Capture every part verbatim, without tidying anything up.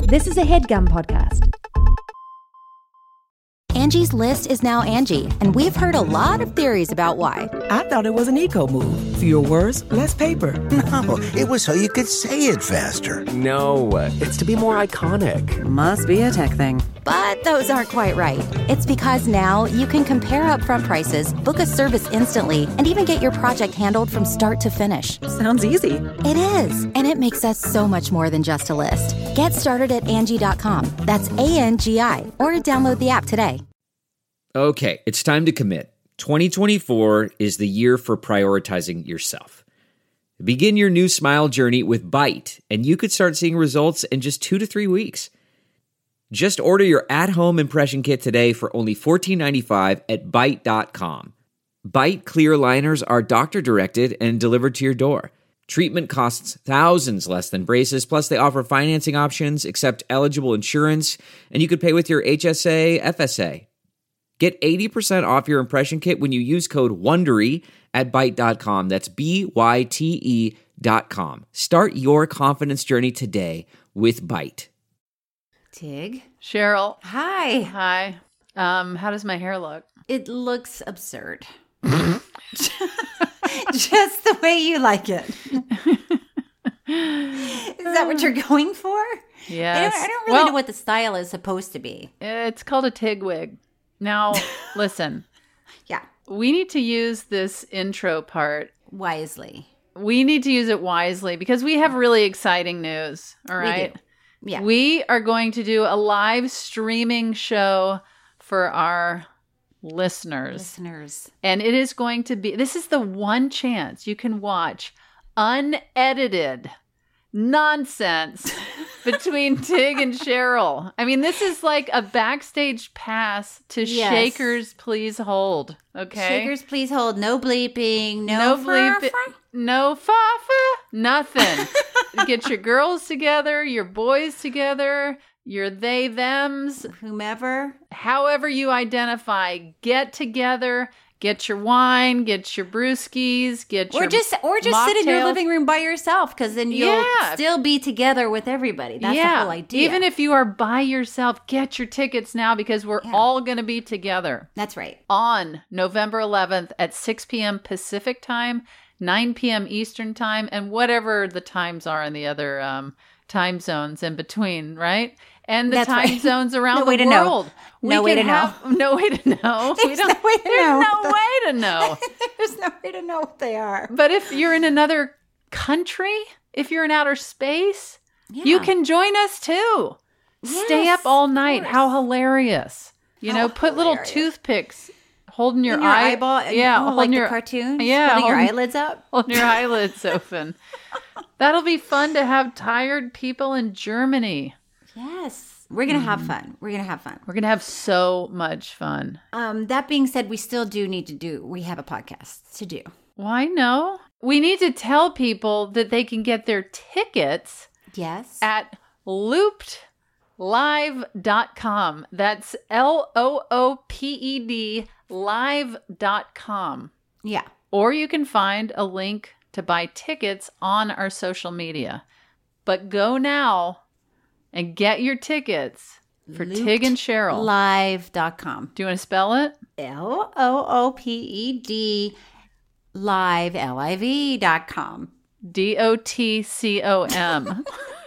This is a HeadGum podcast. Angie's List is now Angie, and we've heard a lot of theories about why. I thought it was an eco move. Fewer words, less paper. No, it was so you could say it faster. No, it's to be more iconic. Must be a tech thing. But those aren't quite right. It's because now you can compare upfront prices, book a service instantly, and even get your project handled from start to finish. Sounds easy. It is, and it makes us so much more than just a list. Get started at Angie dot com. That's A N G I, or download the app today. Okay, it's time to commit. twenty twenty-four is the year for prioritizing yourself. Begin your new smile journey with Byte, and you could start seeing results in just two to three weeks. Just order your at-home impression kit today for only fourteen ninety-five at byte dot com. Byte clear liners are doctor-directed and delivered to your door. Treatment costs thousands less than braces, plus they offer financing options, accept eligible insurance, and you could pay with your H S A, F S A. Get eighty percent off your impression kit when you use code WONDERY at byte dot com. That's B Y T E dot com. Start your confidence journey today with Byte. Tig. Cheryl. Hi. Hi. Um, how does my hair look? It looks absurd. Just the way you like it. Is that what you're going for? Yes. I don't, I don't really well, know what the style is supposed to be. It's called a Tig wig. Now, listen. Yeah. We need to use this intro part wisely. We need to use it wisely because we have really exciting news. All right. We do. Yeah. We are going to do a live streaming show for our listeners. Listeners. And it is going to be, this is the one chance you can watch unedited nonsense between Tig and Cheryl. I mean, this is like a backstage pass to Yes. Shakers Please Hold. Okay. Shakers, please hold. No bleeping. No, No bleeping. bleep. No fa-fa. Nothing. Get your girls together, your boys together, your they, thems. Whomever. However you identify, get together. Get your wine, get your brewskis, get Or your just or just sit in your mocktails. living room by yourself, because then you'll Yeah. still be together with everybody. That's yeah. the whole idea. Even if you are by yourself, get your tickets now because we're Yeah. all going to be together. That's right. On November eleventh at six p.m. Pacific time, nine p.m. Eastern time, and whatever the times are in the other um, time zones in between, right? And the That's time right. zones around No the way to know. world. No We way can to know. have- No way to know. We There's don't- no way to there's know. no way to know. There's no way to know what they are. But if you're in another country, if you're in outer space, Yeah. you can join us too. Stay Yes, up all of night. course. How hilarious. You How know, put little hilarious. toothpicks holding your, In your eye, eyeball. Yeah, oh, holding like your the cartoons. Yeah, holding your holding- eyelids up. holding your eyelids open. That'll be fun to have tired people in Germany. Yes, we're gonna have fun. We're gonna have fun. We're gonna have so much fun. Um, that being said, we still do need to do. We have a podcast to do. Why no? We need to tell people that they can get their tickets Yes. at looped live dot com. That's L O O P E D live dot com. yeah. Or you can find a link to buy tickets on our social media. But go now and get your tickets for Tig and Cheryl. Live dot com. Do you want to spell it? L O O P E D live L I V dot com. D O T C O M.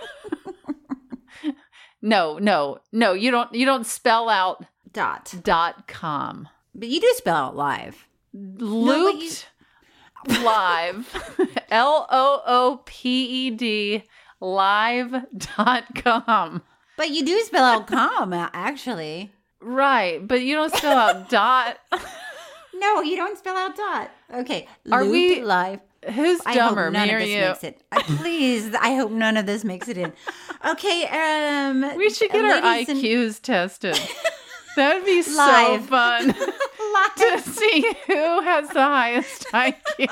No, no, no. You don't. You don't spell out Dot. dot com. But you do spell out live. Looped live. L O O P E D live dot com. But you do spell out com, actually. Right, but you don't spell out dot. No, you don't spell out dot. Okay. Are Looped we- live? Who's I dumber, hope none me of or this you? makes it. Uh, please, I hope none of this makes it in. Okay, um... We should get our I ladies and- Qs tested. That would be so Live. fun to Live. see who has the highest I Q.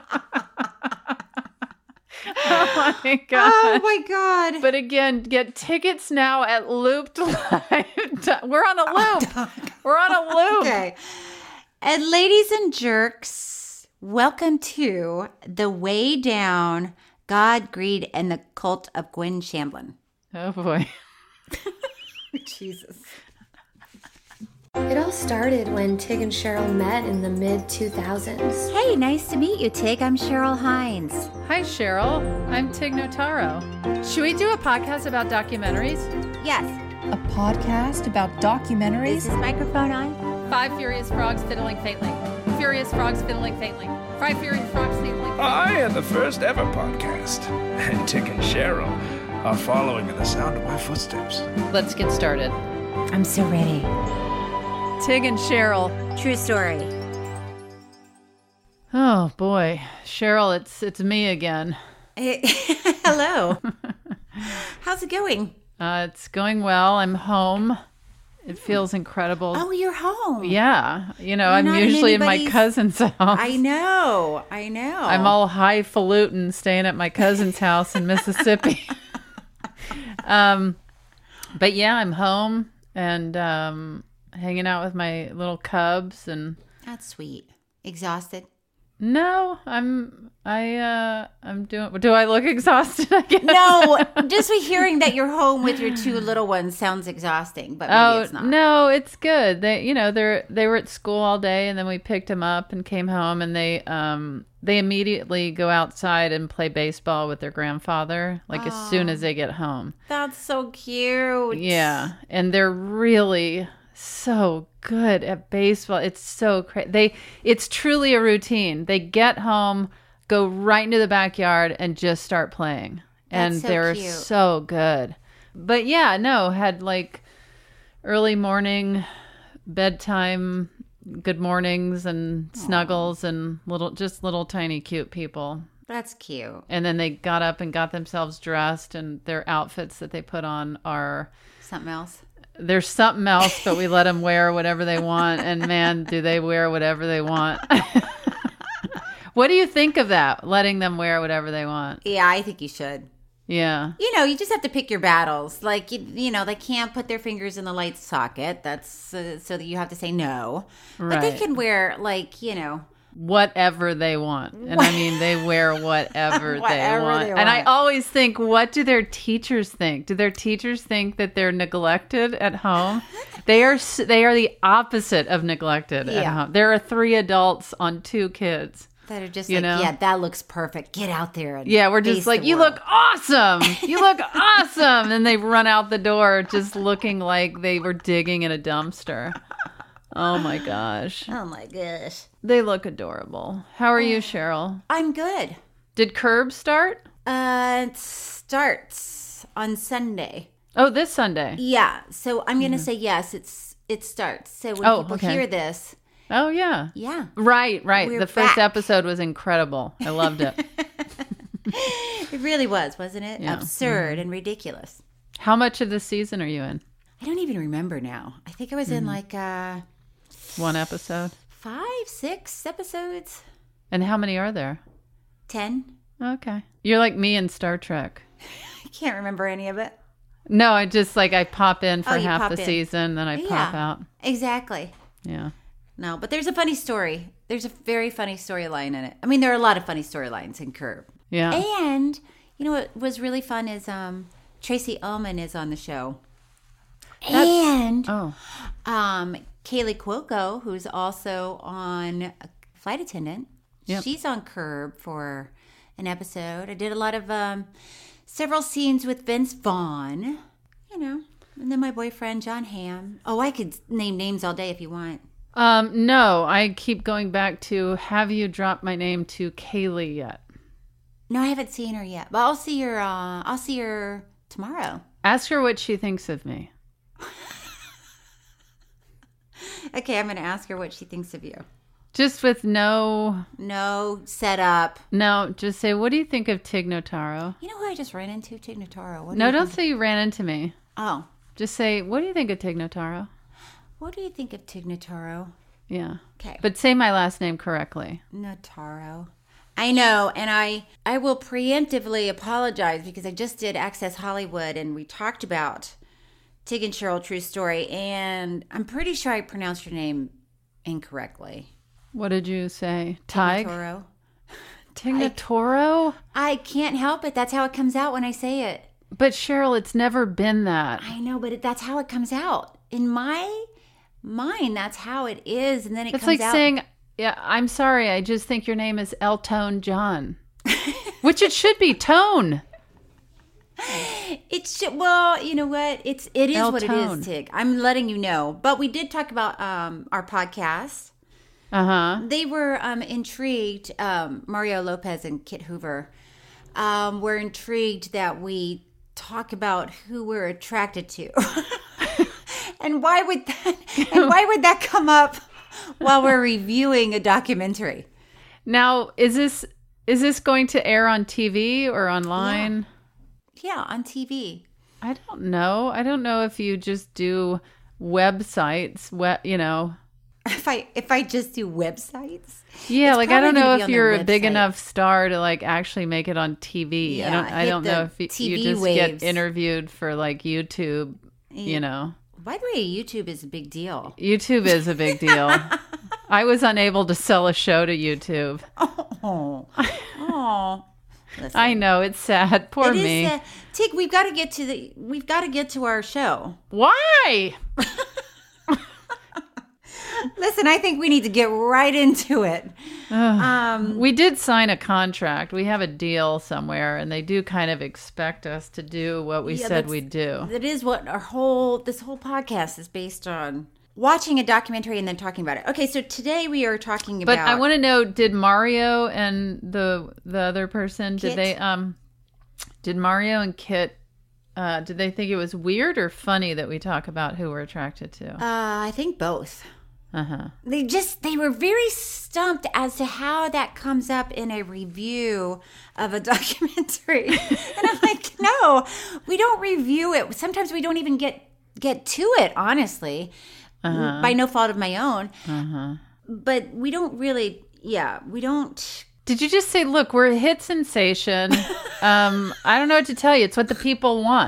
Oh my god! Oh my god. But again, get tickets now at Looped Live. We're on a loop. We're on a loop. Okay. And ladies and jerks, welcome to The Way Down, God, Greed, and the Cult of Gwen Shamblin. Oh boy. Jesus. It all started when Tig and Cheryl met in the mid two thousands. Hey, nice to meet you, Tig. I'm Cheryl Hines. Hi, Cheryl. I'm Tig Notaro. Should we do a podcast about documentaries? Yes. A podcast about Is documentaries? this microphone on? Five furious frogs fiddling faintly. Furious frogs fiddling faintly. Five furious frogs fiddling faintly. I am the first ever podcast, and Tig and Cheryl are following in the sound of my footsteps. Let's get started. I'm so ready. Tig and Cheryl. True story. Oh boy, Cheryl, it's it's me again. Hey, hello. How's it going? Uh, it's going well. I'm home. It feels incredible. Oh, you're home. Yeah, you know, You're I'm not in usually in my anybody's- cousin's house. I know. I know. I'm all highfalutin staying at my cousin's house in Mississippi. um, but yeah, I'm home and um, hanging out with my little cubs. And That's sweet. Exhausted? no, I'm I uh, I'm doing. Do I look exhausted? I guess. No, just me hearing that you're home with your two little ones sounds exhausting, but maybe Oh it's not. no, it's good. They, you know, they're they were at school all day, and then we picked them up and came home, and they um they immediately go outside and play baseball with their grandfather, like as soon as they get home. That's so cute. Yeah, and they're really so good at baseball. It's so crazy. They it's truly a routine. They get home, go right into the backyard, and just start playing. And That's so they're cute. so good. But yeah, no, had like early morning, bedtime, good mornings, and snuggles, and little, just little tiny cute people. That's cute. And then they got up and got themselves dressed, and their outfits that they put on are Something else? there's something else, but we let them wear whatever they want. And man, do they wear whatever they want. What do you think of that? Letting them wear whatever they want? Yeah, I think you should. Yeah. You know, you just have to pick your battles. Like, you, you know, they can't put their fingers in the light socket. That's uh, so that you have to say no. But they Right. can wear, like, you know. Whatever they want. And I mean, they wear whatever, they, Whatever want. they And I want. always think, what do their teachers think? Do their teachers think that they're neglected at home? They are s- they are the opposite of neglected at Yeah. home. There are three adults on two kids. That are just You like, know? yeah, that looks perfect. Get out there. And Yeah, we're face just like, the you world." look awesome. You look awesome. And they run out the door just looking like they were digging in a dumpster. Oh my gosh. Oh my gosh. They look adorable. How are you, Cheryl? I'm good. Did Curb start? Uh, it starts on Sunday. Oh, this Sunday. Yeah. So I'm going to say yes, it's it starts. So when Oh, people okay. hear this, Oh, yeah. yeah. Right, right. We're the first back. episode was incredible. I loved it. It really was, wasn't it? Yeah. Absurd and ridiculous. How much of the season are you in? I don't even remember now. I think I was in like uh, One episode? five, six episodes, And how many are there? ten. Okay. You're like me in Star Trek. I can't remember any of it. No, I just like I pop in for Oh, you half pop the in. season, then I Yeah. pop out. Exactly. Yeah. No, but there's a funny story. There's a very funny storyline in it. I mean, there are a lot of funny storylines in Curb. Yeah. And you know what was really fun is um, Tracy Ullman is on the show. and Oh. um, Kaylee Cuoco, who's also on Flight Attendant, Yep. she's on Curb for an episode. I did a lot of um, several scenes with Vince Vaughn, you know, and then my boyfriend John Hamm. Oh, I could name names all day if you want. Um, no, I keep going back to, have you dropped my name to Kaylee yet? No, I haven't seen her yet, but I'll see her. Uh, I'll see her tomorrow. Ask her what she thinks of me. Okay, I'm going to ask her what she thinks of you. Just with no, No setup. no, just say, what do you think of Tig Notaro? You know who I just ran into? Tig Notaro. What do No, you don't think- say you ran into me. Oh, Just say, what do you think of Tig Notaro? what do you think of Tig Notaro? Yeah. Okay, But say my last name correctly. Notaro. I know, and I I will preemptively apologize because I just did Access Hollywood and we talked about Tig and Cheryl True Story, and I'm pretty sure I pronounced your name incorrectly. What did you say? Tig? Notaro. Tig Notaro? I can't help it. That's how it comes out when I say it. But Cheryl, it's never been that. I know, but it, that's how it comes out. In my mind, that's how it is. And then it it's comes like out. saying, yeah, I'm sorry. I just think your name is Eltone John. Which it should be, Tone. It's well, you know what? It's it is El what Tone. it is, Tig. I'm letting you know. But we did talk about um, our podcast. Uh huh. They were um, intrigued. Um, Mario Lopez and Kit Hoover um, were intrigued that we talk about who we're attracted to, and why would that? And why would that come up while we're reviewing a documentary? Now, is this is this going to air on T V or online? Yeah. Yeah, on T V. I don't know. I don't know if you just do websites, we, you know. If I if I just do websites? Yeah, It's like I don't probably know gonna be if on you're their a big website. enough star to like actually make it on T V. I Yeah, don't I hit don't the know if you, T V you just waves. get interviewed for like YouTube, Yeah. you know. By the way, YouTube is a big deal. YouTube is a big deal. I was unable to sell a show to YouTube. Oh, oh. Listen, I know, it's sad. Poor it is, me. uh, Tig, we've got to get to the. We've got to get to our show. Why? Listen, I think we need to get right into it. Um, we did sign a contract. We have a deal somewhere, and they do kind of expect us to do what we Yeah, said that's- we'd do. That is what our whole this whole podcast is based on: watching a documentary and then talking about it. Okay, so today we are talking about. But I want to know: did Mario and the the other person Kit? did they um did Mario and Kit uh, did they think it was weird or funny that we talk about who we're attracted to? Uh, I think both. Uh huh. They just they were very stumped as to how that comes up in a review of a documentary. And I'm like, no, we don't review it. Sometimes we don't even get get to it, honestly, Uh-huh. by no fault of my own. Uh-huh. But we don't really, yeah, we don't. Did you just say, look, we're a hit sensation? um, I don't know what to tell you. It's what the people want.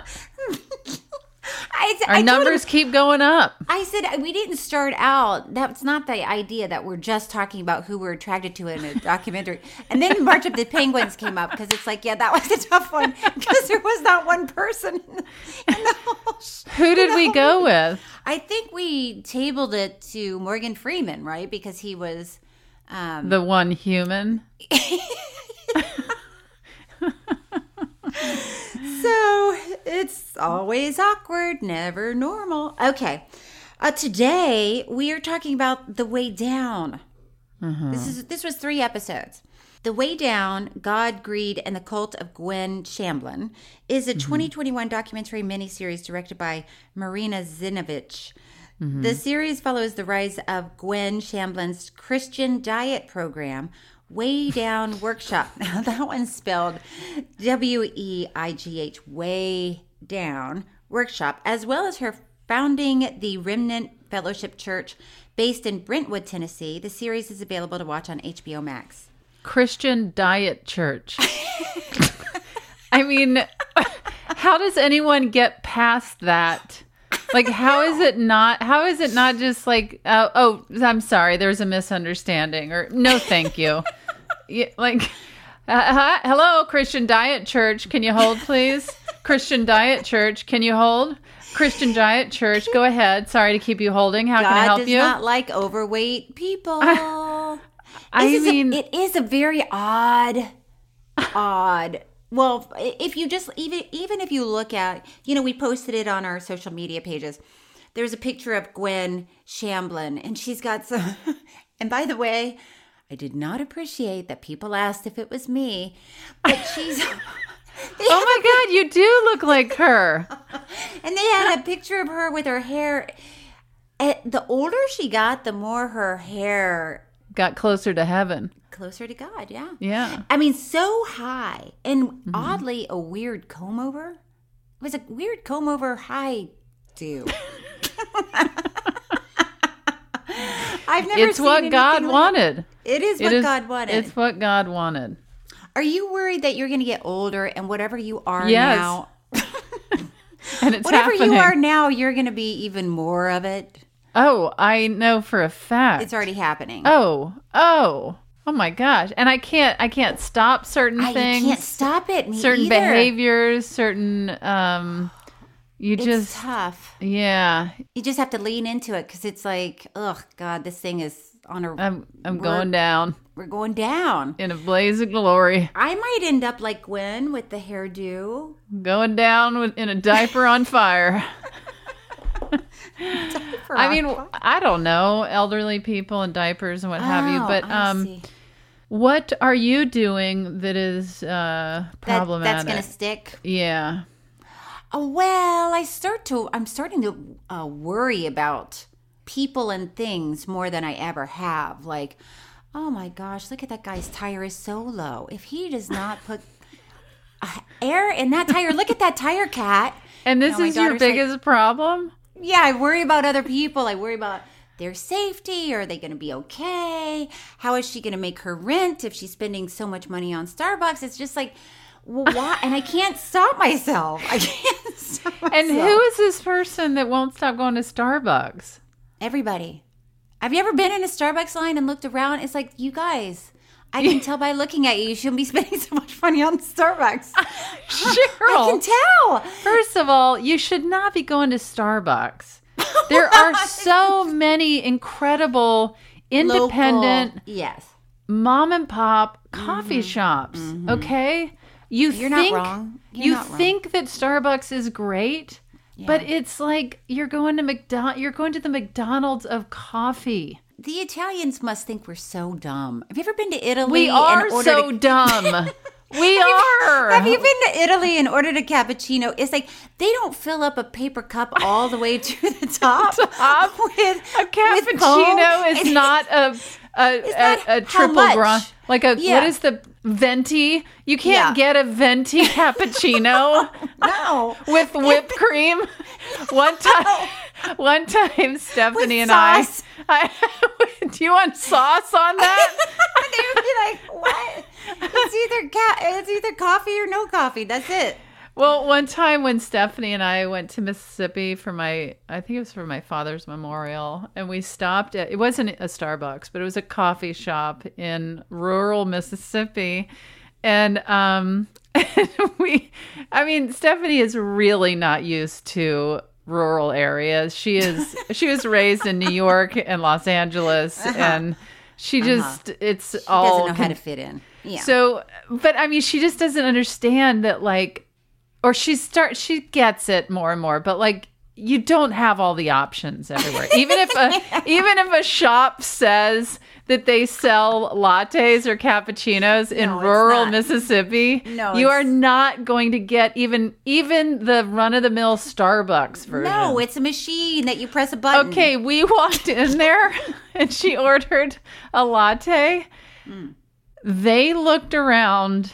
I, Our I told numbers him- keep going up. I said we didn't start out. That's not the idea that we're just talking about who we're attracted to in a documentary. And then March of the Penguins came up because it's like, yeah, that was a tough one because there was not one person in the, in the whole. sh- Who did in the we whole go movie. with? I think we tabled it to Morgan Freeman, right? Because he was um, The one human. So it's always awkward, never normal. Okay. Uh, today we are talking about The Way Down. This is this was three episodes. The Way Down, God, Greed, and the Cult of Gwen Shamblin is a twenty twenty-one documentary miniseries directed by Marina Zinovich. The series follows the rise of Gwen Shamblin's Christian diet program, Way Down Workshop. Now that one's spelled W E I G H, Way Down Workshop, as well as her founding the Remnant Fellowship Church based in Brentwood, Tennessee. The series is available to watch on H B O Max. Christian Diet Church. I mean, how does anyone get past that? Like, how is it not? How is it not just like, uh, oh, I'm sorry, there's a misunderstanding, or no, thank you. Yeah, like, uh, hi, hello, Christian Diet Church, can you hold, please? Christian Diet Church, can you hold? Christian Diet Church, go ahead. Sorry to keep you holding. How God can I help does you? not like overweight people. I This is a- mean, it is a very odd, odd. Well, if you just even even if you look at, you know, we posted it on our social media pages. There's a picture of Gwen Shamblin, and she's got some. And by the way, I did not appreciate that people asked if it was me, but she's. oh my God, you do look like her. And they had a picture of her with her hair. And the older she got, the more her hair Got closer to heaven. closer to God. Yeah. Yeah. I mean, so high and Mm-hmm. oddly a weird comb over. It was a weird comb over high do. I've never It's seen what anything God like- wanted. It is It what is- God wanted. It's what God wanted. Are you worried that you're going to get older and whatever you are Yes. now, And it's whatever happening. you are now, you're going to be even more of it? Oh, I know for a fact. It's already happening. Oh, oh. Oh my gosh. And I can't I can't stop certain I things. can't stop it. Me certain either. behaviors, certain um you It's just tough. Yeah. You just have to lean into it because it's like, oh God, this thing is on a. I'm I'm we're- going down We're going down. in a blaze of glory. I might end up like Gwen with the hairdo. Going down with, in a diaper on fire. I mean, I don't know, elderly people and diapers and what have you, Oh, but I um see. what are you doing that is uh That, problematic? that's gonna stick. Yeah. Oh, well, I start to. I'm starting to uh, worry about people and things more than I ever have. Like, oh my gosh, look at that guy's tire is so low. If he does not put uh, air in that tire, look at that tire, Cat. And this You know, my is your daughter's like- biggest problem? Yeah, I worry about other people. I worry about their safety. Are they going to be okay? How is she going to make her rent if she's spending so much money on Starbucks? It's just like, well, why? And I can't stop myself. I can't stop myself. And who is this person that won't stop going to Starbucks? Everybody. Have you ever been in a Starbucks line and looked around? It's like, you guys, I can tell by looking at you, you shouldn't be spending so much money on Starbucks. Cheryl. I can tell. First of all, you should not be going to Starbucks. There are so many incredible independent Local, yes. mom and pop coffee shops. Okay? You You're think, not wrong. You're you not wrong. think that Starbucks is great, but it's like you're going to McDonald you're going to the McDonald's of coffee. The Italians must think we're so dumb. Have you ever been to Italy? We and are ordered so a- dumb. We are. Have you been to Italy and ordered a cappuccino? It's like they don't fill up a paper cup all the way to the top. Top. With, A cappuccino with is foam. not a a, It's a, not a how triple much. grind. Like a Yeah. what is the venti? You can't Yeah. get a venti cappuccino No. with whipped cream. One time, one time, Stephanie With and sauce. I. I do you want sauce on that? They would be like, "What? It's either ca- it's either coffee or no coffee. That's it." Well, one time when Stephanie and I went to Mississippi for my, I think it was for my father's memorial, and we stopped at, it wasn't a Starbucks, but it was a coffee shop in rural Mississippi. And, um, and we, I mean, Stephanie is really not used to rural areas. She is, she was raised in New York and Los Angeles, uh-huh. and she just, uh-huh. it's she all. doesn't know con- how to fit in. Yeah. So, but I mean, she just doesn't understand that, like, or she start she gets it more and more, but like you don't have all the options everywhere. Even if a even if a shop says that they sell lattes or cappuccinos in No, it's rural not. Mississippi, No, you are it's- not going to get even even the run of the mill Starbucks version. No, it's a machine that you press a button. Okay, we walked in there and she ordered a latte. Mm. They looked around,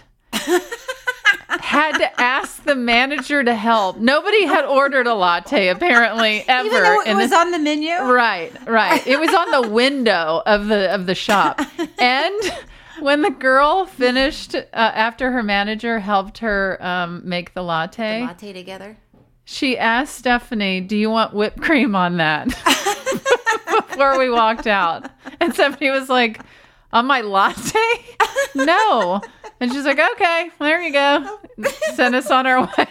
had to ask the manager to help. Nobody had ordered a latte, apparently, ever. Even though it in was the- on the menu. Right, right. It was on the window of the of the shop. And when the girl finished, uh, after her manager helped her um, make the latte, The latte together. she asked Stephanie, "Do you want whipped cream on that?" Before we walked out. And Stephanie was like, "On my latte? No." And she's like, "Okay, there you go." Send us on our way.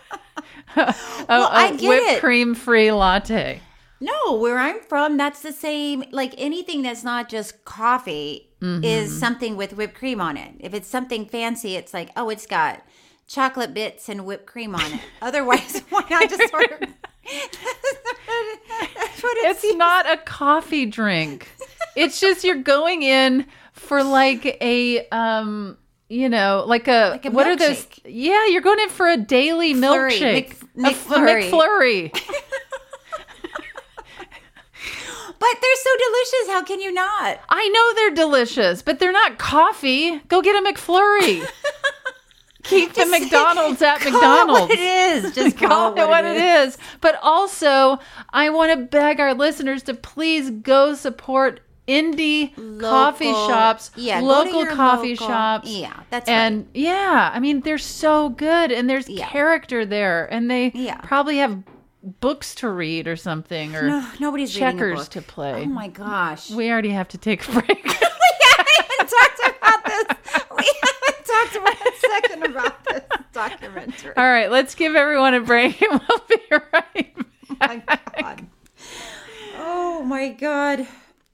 a Well, I a get whipped it. cream free latte. No, where I'm from, that's the same. Like anything that's not just coffee Mm-hmm. is something with whipped cream on it. If it's something fancy, it's like, oh, it's got chocolate bits and whipped cream on it. Otherwise, why not just order? That's what it It's seems. not a coffee drink. It's just you're going in for like a um you know, like a, Like a what are those? milkshake. Yeah, you're going in for a daily Flurry. milkshake. Mc- A f- a McFlurry. McFlurry. But they're so delicious. How can you not? I know they're delicious, but they're not coffee. Go get a McFlurry. Keep the Just McDonald's at call McDonald's. It what it is. Just call, Call it what it is. But also, I want to beg our listeners to please go support indie coffee Local- shops, yeah, go to local your coffee local- shops. yeah, that's and right. yeah, I mean they're so good, and there's Yeah. character there, and they Yeah. probably have books to read or something, or No, nobody's reading a checkers book. to play. Oh my gosh. We already have to take a break. We haven't talked we haven't talked for a second about this documentary. All right, let's give everyone a break and we'll be right back. Oh my God.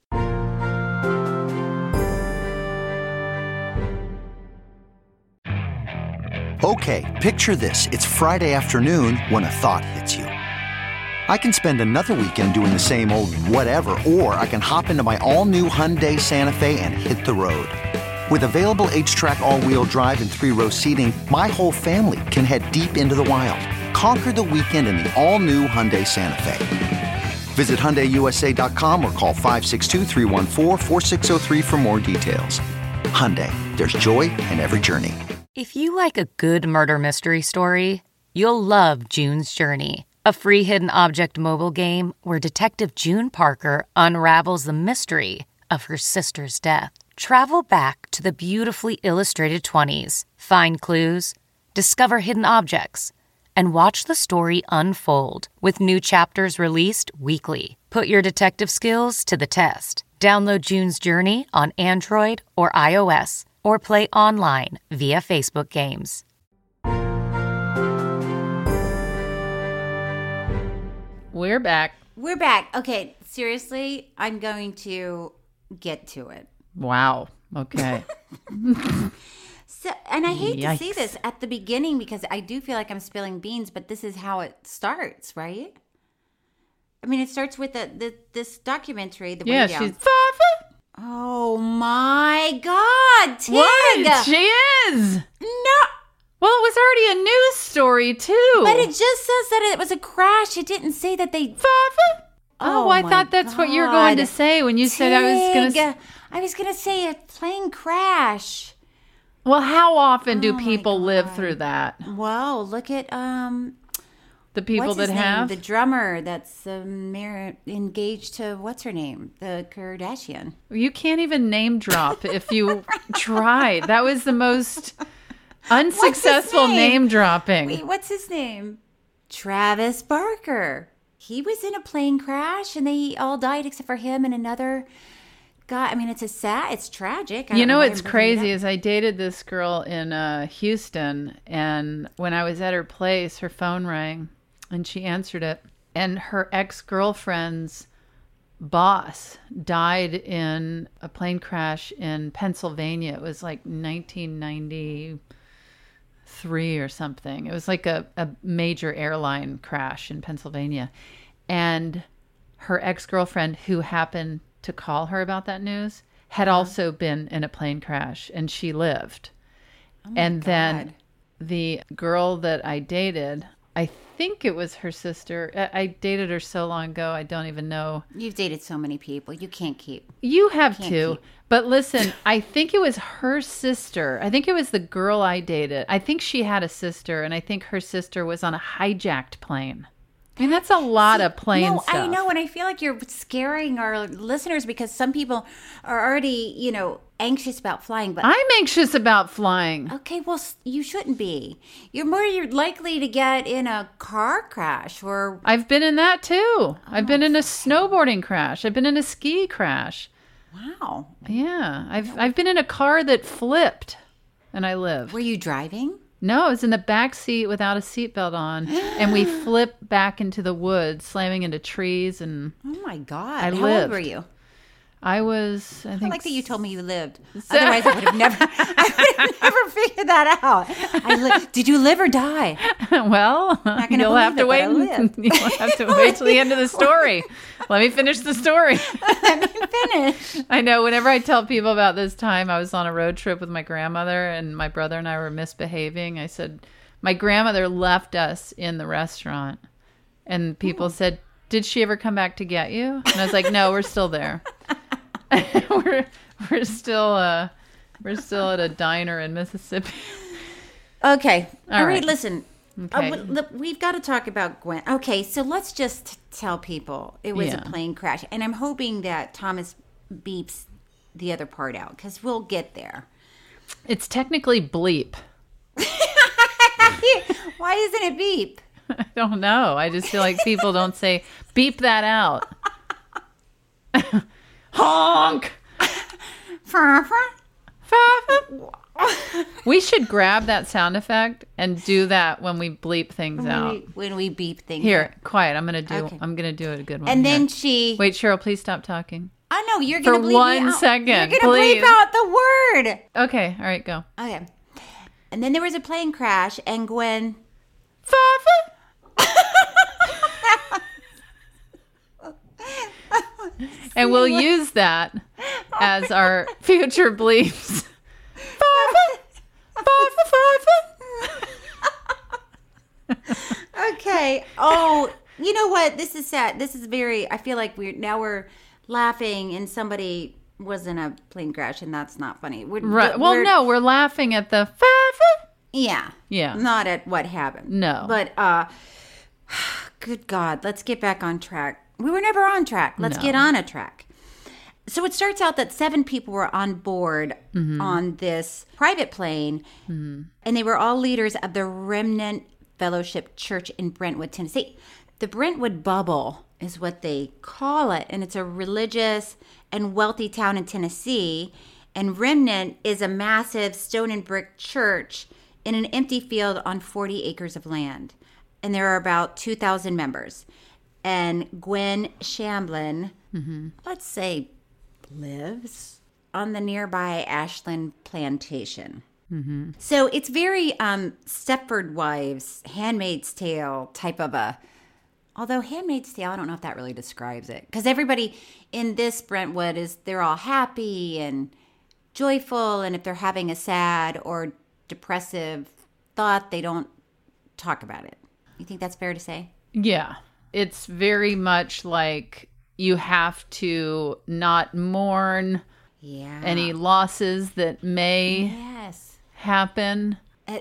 Okay, picture this. It's Friday afternoon when a thought hits you. I can spend another weekend doing the same old whatever, or I can hop into my all-new Hyundai Santa Fe and hit the road. With available H-Track all-wheel drive and three-row seating, my whole family can head deep into the wild. Conquer the weekend in the all-new Hyundai Santa Fe. Visit Hyundai U S A dot com or call five six two, three one four, four six zero three for more details. Hyundai, there's joy in every journey. If you like a good murder mystery story, you'll love June's Journey, a free hidden object mobile game where Detective June Parker unravels the mystery of her sister's death. Travel back to the beautifully illustrated twenties, find clues, discover hidden objects, and watch the story unfold with new chapters released weekly. Put your detective skills to the test. Download June's Journey on Android or iOS, or play online via Facebook Games. We're back. We're back. Okay, seriously, I'm going to get to it. Wow. Okay. So, and I hate Yikes. to say this at the beginning because I do feel like I'm spilling beans, but this is how it starts, right? I mean, it starts with the, the this documentary. The Yeah, way down. she's Fafa. Oh my God, Tig! What? She is. No. Well, it was already a news story too. But it just says that it was a crash. It didn't say that they. Fafa. Oh, Oh I my thought that's what you were going to God. say when you said I was going Tig, to. I was gonna say a plane crash. Well, how often do Oh my people live God. through that? Whoa! Look at um. The people what's his that name? have The drummer that's uh, mar- engaged to what's her name, the Kardashian. You can't even name drop if you tried. That was the most unsuccessful name? name dropping. Wait, what's his name? Travis Barker. He was in a plane crash, and they all died except for him and another guy. I mean, it's a sad. It's tragic. I You don't know why what's I'm bringing it crazy up. is I dated this girl in uh, Houston, and when I was at her place, her phone rang, and she answered it, and her ex-girlfriend's boss died in a plane crash in Pennsylvania. It was like nineteen ninety-three or something. It was like a, a major airline crash in Pennsylvania. And her ex-girlfriend, who happened to call her about that news, had also been in a plane crash, and she lived. Oh my And then God. the girl that I dated, I think it was her sister. I I dated her so long ago, I don't even know. You've dated so many people. You can't keep. You have Can't to. keep. But listen, I think it was her sister. I think it was the girl I dated. I think she had a sister, and I think her sister was on a hijacked plane. I mean, that's a lot of plane No, stuff. I know, and I feel like you're scaring our listeners because some people are already, you know, anxious about flying. But I'm anxious about flying. okay, well, s- you shouldn't be. You're more you're likely to get in a car crash or I've been in that too. I've been in a snowboarding crash. I've been in a ski crash. wow. Yeah, I've I've been in a car that flipped, and I lived. Were you driving? No, I was in the back seat without a seatbelt on, and we flipped back into the woods, slamming into trees, and Oh my God! I How lived. old were you? I was, I I think, like that you told me you lived. Otherwise, I would have never, I would have never figured that out. I li- Did you live or die? well, Not gonna you'll have to believe it, wait. but I lived. You'll have to wait till the end of the story. Let me finish the story. Let me finish. I know. Whenever I tell people about this time, I was on a road trip with my grandmother, and my brother and I were misbehaving. I said, my grandmother left us in the restaurant, and people said, "Did she ever come back to get you?" And I was like, "No, we're still there. we're we're still uh we're still at a diner in Mississippi." Okay. All All right. right. Listen. Okay. Uh, w- look, we've got to talk about Gwen. Okay, so let's just tell people it was Yeah. a plane crash, and I'm hoping that Thomas beeps the other part out because we'll get there. It's technically bleep. Why isn't it beep? I don't know. I just feel like people don't say beep that out. Honk. Fur, fur. Fa- fa- We should grab that sound effect and do that when we bleep things when out. We, when we beep things Here, out. quiet. I'm gonna do. Okay. I'm gonna do a good one. And then here. she. Wait, Cheryl, please stop talking. I know you're gonna for bleep one me out. second. You're gonna please. bleep out the word. Okay. All right. Go. Okay. And then there was a plane crash, and Gwen. And we'll use that as our future bleeps. Okay. Oh, you know what? This is sad. This is very. I feel like we're now we're laughing, and somebody was in a plane crash, and that's not funny. We're, Right. Well, we're, no, we're laughing at the. Yeah. Yeah. Not at what happened. No. But uh, good God, let's get back on track. We were never on track. Let's No. get on a track. So it starts out that seven people were on board Mm-hmm. on this private plane, Mm-hmm. and they were all leaders of the Remnant Fellowship Church in Brentwood, Tennessee. The Brentwood Bubble is what they call it, and it's a religious and wealthy town in Tennessee. And Remnant is a massive stone and brick church in an empty field on forty acres of land. And there are about two thousand members. And Gwen Shamblin, Mm-hmm. let's say, lives on the nearby Ashland plantation. Mm-hmm. So it's very um, Stepford Wives, Handmaid's Tale type of a. Although Handmaid's Tale, I don't know if that really describes it, because everybody in this Brentwood is they're all happy and joyful, and if they're having a sad or depressive thought, they don't talk about it. You think that's fair to say? Yeah. It's very much like you have to not mourn Yeah. any losses that may Yes. happen.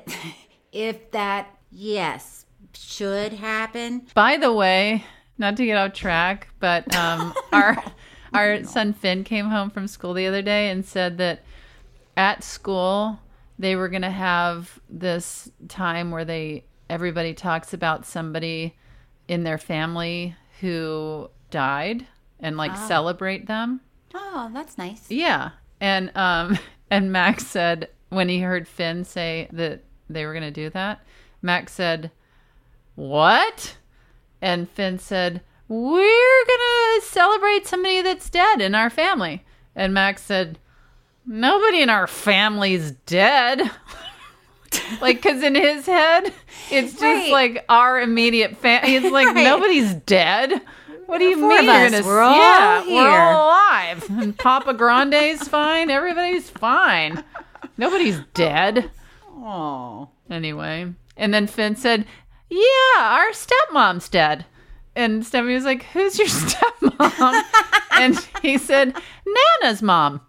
If that, yes, should happen. By the way, not to get off track, but um, our our son Finn came home from school the other day and said that at school they were going to have this time where they everybody talks about somebody in their family who died and like Ah. celebrate them. Oh, that's nice. Yeah. And um and Max said when he heard Finn say that they were going to do that, Max said, "What?" And Finn said, "We're going to celebrate somebody that's dead in our family." And Max said, "Nobody in our family's dead." Like, because in his head, it's just Right. like our immediate family. It's like, Right. nobody's dead. What do you Four mean of you're us, gonna? we're all yeah, here. we're all alive. And Papa Grande's fine. Everybody's fine. Nobody's dead. Oh. Anyway, and then Finn said, "Yeah, our stepmom's dead." And Stephanie was like, "Who's your stepmom?" And he said, "Nana's mom."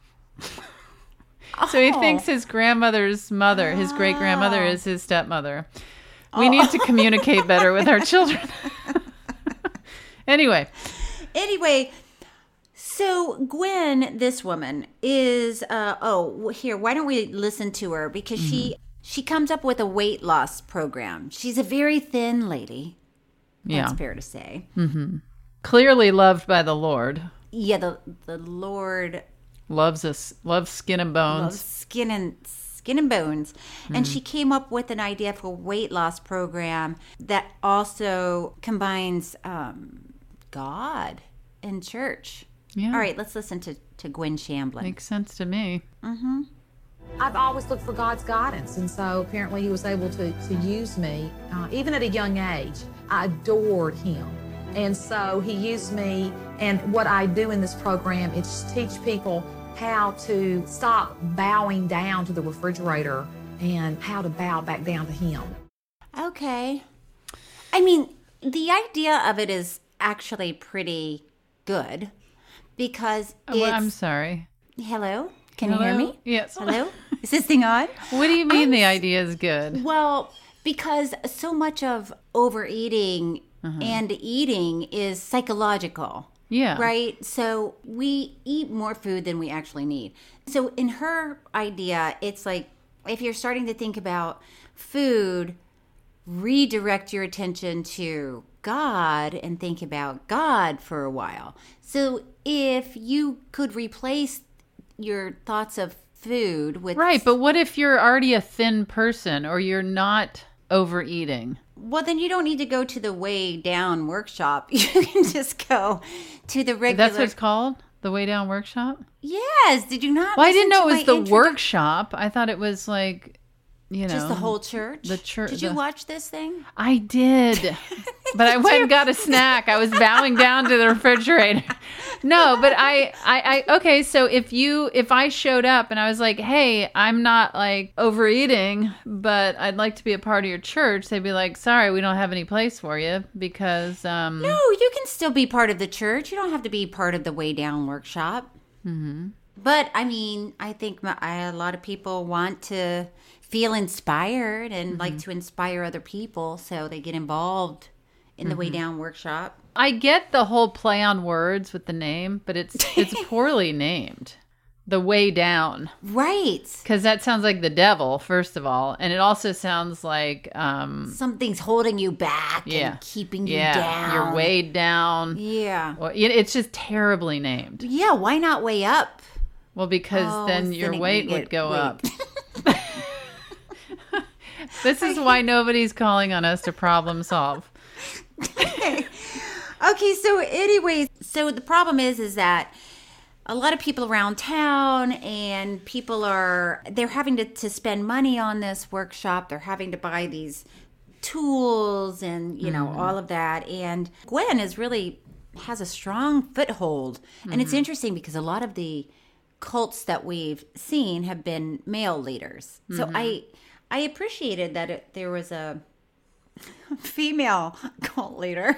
So he Oh. thinks his grandmother's mother, his great grandmother, is his stepmother. We need to communicate better with our children. Anyway. Anyway, so Gwen, this woman, is uh oh here, why don't we listen to her? Because she she comes up with a weight loss program. She's a very thin lady. That's Yeah. fair to say. Mm-hmm. Clearly loved by the Lord. Yeah, the the Lord Loves us, loves skin and bones. loves skin and skin and bones. And she came up with an idea for a weight loss program that also combines um, God and church. Yeah. All right, let's listen to, to Gwen Shamblin. Makes sense to me. Mm-hmm. I've always looked for God's guidance, and so apparently he was able to, to use me. Uh, even at a young age, I adored him. And so he used me, and what I do in this program is teach people how to stop bowing down to the refrigerator and how to bow back down to him. Okay. I mean, the idea of it is actually pretty good because Oh, well, it's... I'm sorry. Hello? Can Hello? you hear me? Yes. Hello? Is this thing on? What do you mean the idea is good? Well, because so much of overeating and eating is psychological. Yeah. Right? So we eat more food than we actually need. So in her idea, it's like if you're starting to think about food, redirect your attention to God and think about God for a while. So if you could replace your thoughts of food with Right, but what if you're already a thin person or you're not overeating? Well, then you don't need to go to the Way Down workshop. You can just go to the regular. That's what it's called? The Way Down workshop? Yes. Did you not? Well, I didn't know listen it to was my the introdu- workshop. I thought it was like, you know. Just the whole church? The church. Did you watch this thing? I did. But I went and got a snack. I was bowing down to the refrigerator. No, but I, I, I, okay. So if you, if I showed up and I was like, hey, I'm not like overeating, but I'd like to be a part of your church, they'd be like, sorry, we don't have any place for you because, um. No, you can still be part of the church. You don't have to be part of the Way Down workshop. Mm-hmm. But I mean, I think my, I, a lot of people want to feel inspired and Mm-hmm. like to inspire other people. So they get involved in the Mm-hmm. Way Down workshop. I get the whole play on words with the name, but it's it's poorly named. The Way Down. Right. Because that sounds like the devil, first of all. And it also sounds like... Um, something's holding you back yeah. and keeping you yeah, down. You're weighed down. Yeah. Well, it- it's just terribly named. Yeah, why not weigh up? Well, because Oh, then your then it weight would would get go weight. up. This is why nobody's calling on us to problem solve. Okay, so anyways, so the problem is is that a lot of people around town and people are they're having to, to spend money on this workshop. They're having to buy these tools and you know Mhm. all of that. And Gwen is really has a strong foothold. And it's Mhm. interesting because a lot of the cults that we've seen have been male leaders. So Mhm. I I appreciated that it, there was a female cult leader.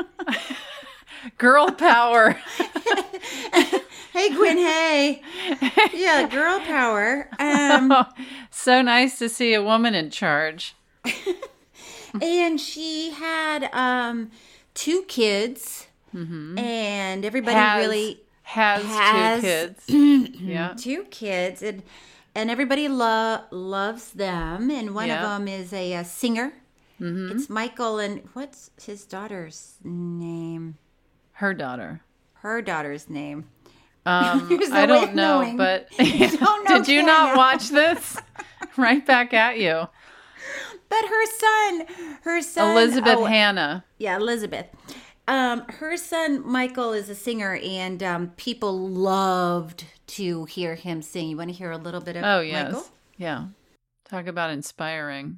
Girl power. Hey, Gwen, hey. Yeah, girl power. Um, So nice to see a woman in charge. and she had um, two kids, Mhm. and everybody Has- really has two has kids. Yeah. two kids, and and everybody lo- loves them. And one Yeah. of them is a, a singer. Mhm. It's Michael, and what's his daughter's name? Her daughter. Her daughter's name. Um, There's no I way don't of know, knowing. but You don't know, did you can not ya? watch this? Right back at you. But her son, her son, Elizabeth oh, Hannah. Yeah, Elizabeth. Um, her son Michael is a singer, and um, people loved to hear him sing. You want to hear a little bit of Oh, yes. Michael? Yeah. Talk about inspiring.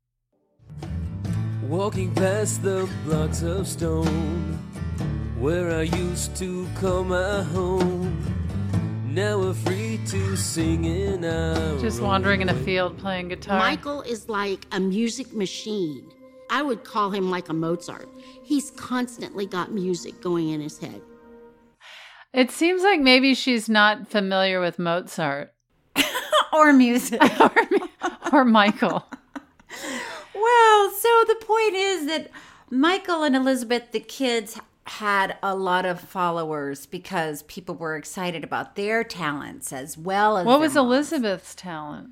Walking past the blocks of stone where I used to call my home. Now we're free to sing in our Just wandering in a field playing guitar. Michael is like a music machine. I would call him like a Mozart. He's constantly got music going in his head. It seems like maybe she's not familiar with Mozart. or music. or, or Michael. Well, so the point is that Michael and Elizabeth, the kids, had a lot of followers because people were excited about their talents as well as What their was moms. Elizabeth's talent?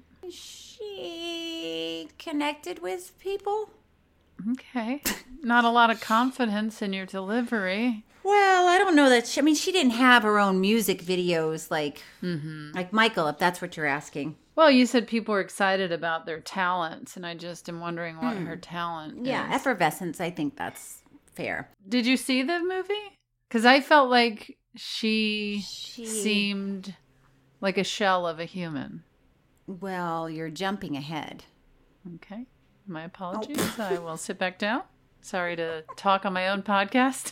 She connected with people. Okay. Not a lot of confidence in your delivery. Well, I don't know that. She, I mean, she didn't have her own music videos like Mm-hmm. like Michael, if that's what you're asking. Well, you said people were excited about their talents, and I just am wondering what Hmm. her talent Yeah, is. effervescence. I think that's fair. Did you see the movie? Because I felt like she, She- seemed like a shell of a human. Well, you're jumping ahead. Okay. My apologies. I will sit back down. Sorry to talk on my own podcast.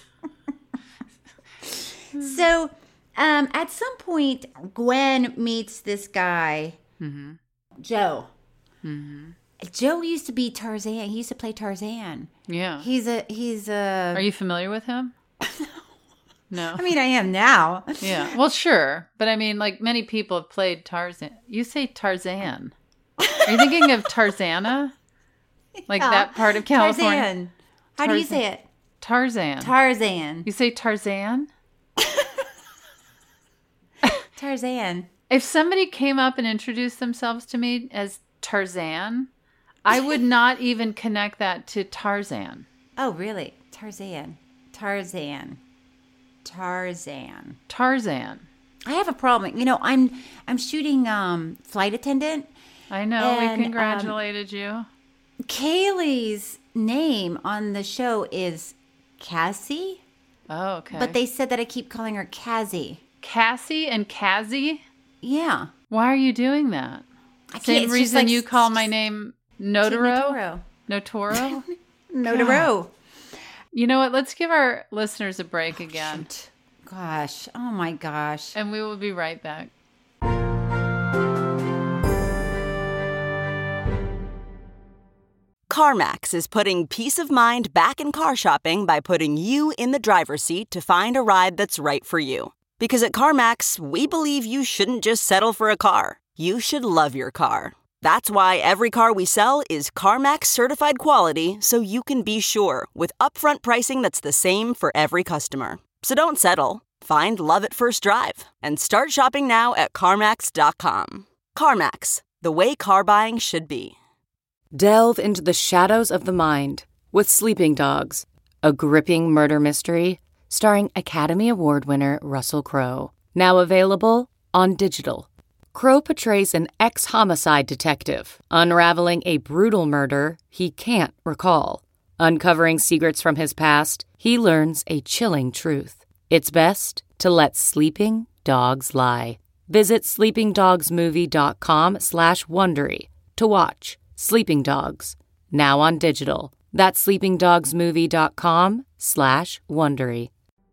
So, um, at some point, Gwen meets this guy, Mm-hmm. Joe. Mm-hmm. Joe used to be Tarzan. He used to play Tarzan. Yeah. He's a he's a. Are you familiar with him? No. I mean, I am now. Yeah. Well, sure. But I mean, like many people have played Tarzan. You say Tarzan. Are you thinking of Tarzana? Like Yeah. that part of California? Tarzan. How do you Tarzan. say it? Tarzan. Tarzan. You say Tarzan? Tarzan. If somebody came up and introduced themselves to me as Tarzan, I would not even connect that to Tarzan. Oh, really? Tarzan. Tarzan. Tarzan. Tarzan. I have a problem. You know, I'm I'm shooting um, flight attendant. I know. And, we congratulated um, you. Kaylee's name on the show is Cassie. Oh, okay. But they said that I keep calling her Cassie. Cassie and Cassie? Yeah. Why are you doing that? I can't, Same it's reason just like, you call my name Notaro? Notaro. Notaro? Notaro. You know what? Let's give our listeners a break again. Shoot. Gosh. Oh, my gosh. And we will be right back. CarMax is putting peace of mind back in car shopping by putting you in the driver's seat to find a ride that's right for you. Because at CarMax, we believe you shouldn't just settle for a car. You should love your car. That's why every car we sell is CarMax certified quality, so you can be sure with upfront pricing that's the same for every customer. So don't settle. Find love at first drive and start shopping now at CarMax dot com. CarMax, the way car buying should be. Delve into the shadows of the mind with Sleeping Dogs, a gripping murder mystery starring Academy Award winner Russell Crowe. Now available on digital. Crowe portrays an ex-homicide detective unraveling a brutal murder he can't recall. Uncovering secrets from his past, he learns a chilling truth. It's best to let sleeping dogs lie. Visit sleepingdogsmovie.com slash Wondery to watch Sleeping Dogs, now on digital. That's sleepingdogsmovie.com slash Wondery.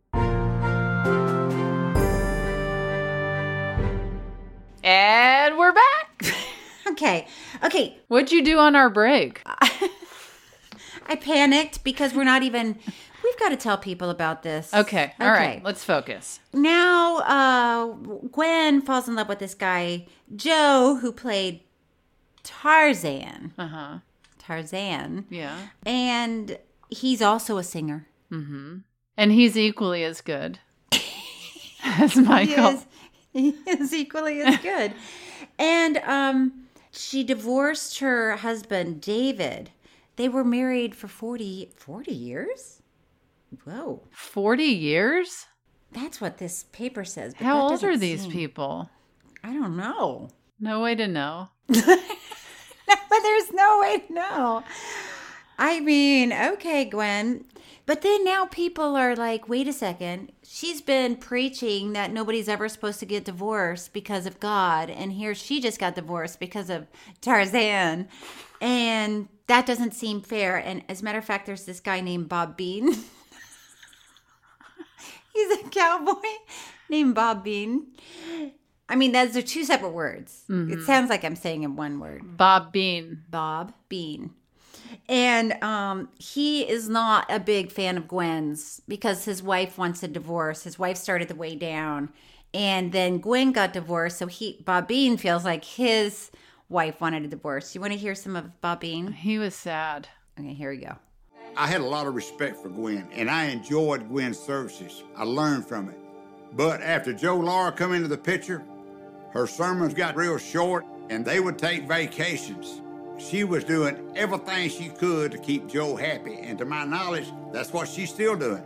And we're back. Okay. Okay. What'd you do on our break? I panicked because we're not even... We've got to tell people about this. Okay. All okay. right. Let's focus. Now, uh, Gwen falls in love with this guy, Joe, who played Tarzan. Uh-huh. Tarzan. Yeah. And he's also a singer. Mm-hmm. And he's equally as good as Michael. He is, he is equally as good. And um, she divorced her husband, David. They were married for forty, forty years? Whoa. forty years? That's what this paper says. But How old are these seem... people? I don't know. No way to know. But there's no way to know. I mean, okay, Gwen. But then now people are like, wait a second. She's been preaching that nobody's ever supposed to get divorced because of God. And here she just got divorced because of Tarzan. And that doesn't seem fair. And as a matter of fact, there's this guy named Bob Bean. He's a cowboy named Bob Bean. I mean, those are two separate words. Mm-hmm. It sounds like I'm saying in one word. Bob Bean. Bob Bean. And um, he is not a big fan of Gwen's because his wife wants a divorce. His wife started the way down. And then Gwen got divorced. So he, Bob Bean feels like his wife wanted a divorce. You want to hear some of Bob Bean? He was sad. Okay, here we go. I had a lot of respect for Gwen, and I enjoyed Gwen's services. I learned from it. But after Joe Lara come into the picture, her sermons got real short, and they would take vacations. She was doing everything she could to keep Joe happy, and to my knowledge, that's what she's still doing.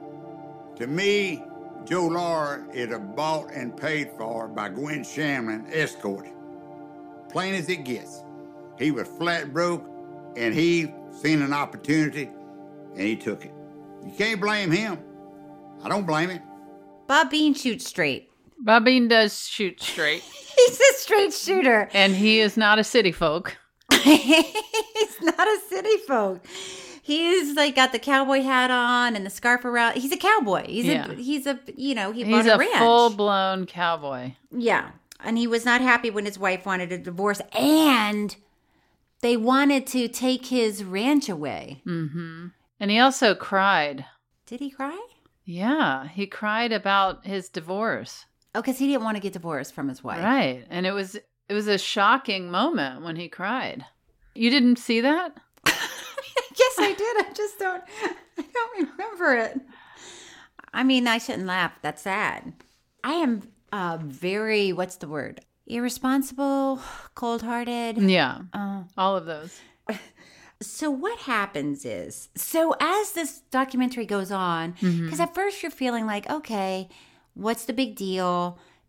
To me, Joe Lara is a bought and paid for by Gwen Shamlin escort. Plain as it gets. He was flat broke, and he seen an opportunity, and he took it. You can't blame him. I don't blame him. Bob Bean shoots straight. Bob Bean does shoot straight. He's a straight shooter. And he is not a city folk. He's not a city folk. He's like got the cowboy hat on and the scarf around. He's a cowboy. He's yeah. a he's a you know he he's bought a, a ranch. full blown cowboy. Yeah, and he was not happy when his wife wanted a divorce, and they wanted to take his ranch away. Mm-hmm. And he also cried. Did he cry? Yeah, he cried about his divorce. Oh, because he didn't want to get divorced from his wife. Right, and it was it was a shocking moment when he cried. You didn't see that? Yes, I did. I just don't. I don't remember it. I mean, I shouldn't laugh. That's sad. I am uh, very. What's the word? Irresponsible, cold-hearted. Yeah, uh, all of those. So what happens is, so as this documentary goes on, because mm-hmm. at first you're feeling like, okay, what's the big deal?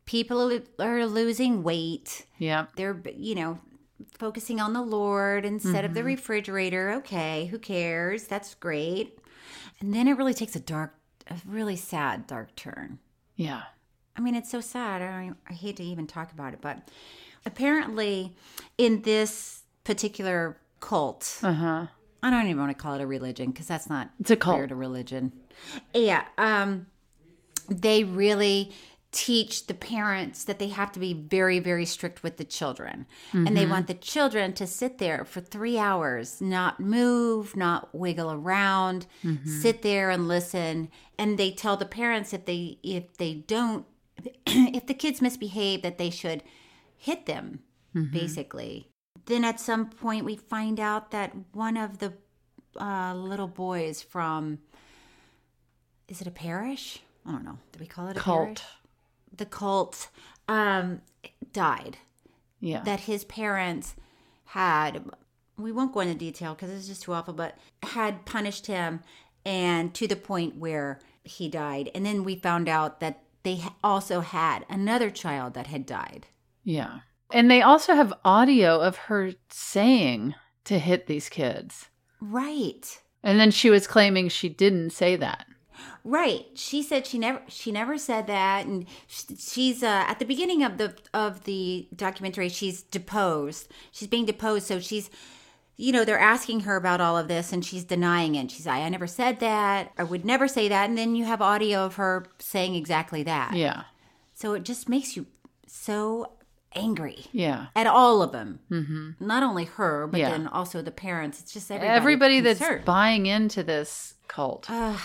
people are losing weight. Yeah. They're, you know, focusing on the Lord instead of the Mm-hmm. refrigerator. Okay, who cares? That's great. And then it really takes a dark, a really sad, dark turn. Yeah. I mean, it's so sad. I, I hate to even talk about it, but apparently in this particular cult, Uh-huh. I don't even want to call it a religion because that's not It's a cult. fair to religion. Yeah. Um, they really teach the parents that they have to be very, very strict with the children. And they Mhm. want the children to sit there for three hours, not move, not wiggle around, Mhm. sit there and listen. And they tell the parents if they if they don't, if the kids misbehave, that they should hit them, Mhm. basically. Then at some point we find out that one of the uh, little boys from, is it a parish? I don't know. Do we call it a Cult. parish? The cult um, died. Yeah. That his parents had, we won't go into detail because it's just too awful, but had punished him and to the point where he died. And then we found out that they ha- also had another child that had died. Yeah. And they also have audio of her saying to hit these kids. Right. And then she was claiming she didn't say that. Right. She said she never she never said that, and sh- she's uh, at the beginning of the of the documentary. She's deposed. She's being deposed, so she's, you know, they're asking her about all of this, and she's denying it. She's like, I never said that. I would never say that. And then you have audio of her saying exactly that. Yeah. So it just makes you so angry. Yeah. At all of them. Mm-hmm. Not only her, but Yeah. then also the parents. It's just everybody. Everybody that's concerned. buying into this cult. Uh,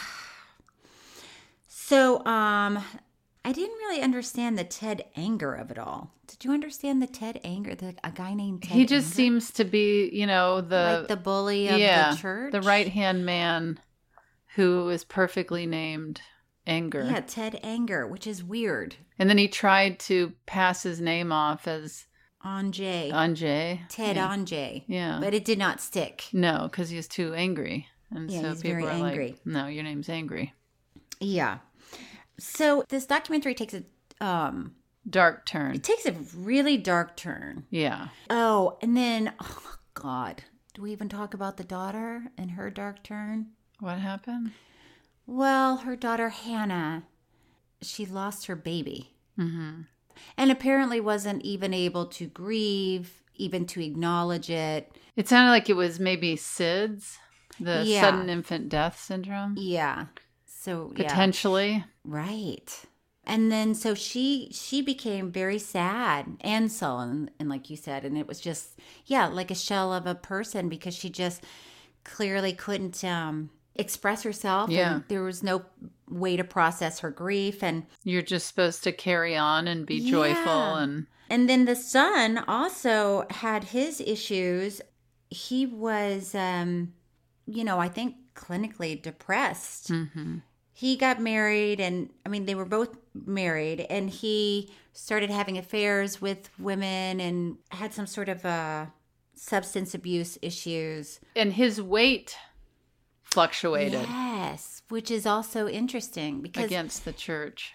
so, um, I didn't really understand the Ted Anger of it all. Did you understand the Ted Anger? The, a guy named Ted He just Anger? seems to be, you know, the Like the bully of yeah, the church? the right-hand man who is perfectly named Anger. Yeah, Ted Anger, which is weird. And then he tried to pass his name off as Anjay. Anjay. Ted yeah. Anjay. Yeah. But it did not stick. No, because he was too angry. And Yeah, so he's people very are angry. like, no, your name's Angry. Yeah. So this documentary takes a um Dark turn. it takes a really dark turn. Yeah. Oh, and then oh God. Do we even talk about the daughter and her dark turn? What happened? Well, her daughter Hannah, she lost her baby. Mm-hmm. And apparently wasn't even able to grieve, even to acknowledge it. It sounded like it was maybe S I D S, the Yeah. sudden infant death syndrome. Yeah. So yeah. Potentially. Right. And then so she she became very sad and sullen, and like you said, and it was just yeah, like a shell of a person because she just clearly couldn't um express herself. Yeah. And there was no way to process her grief, and You're just supposed to carry on and be joyful Yeah. and And then the son also had his issues. He was, um, you know, I think clinically depressed. mm-hmm. He got married, and I mean, they were both married, and he started having affairs with women and had some sort of uh, substance abuse issues. and his weight fluctuated Yes, which is also interesting because against the church.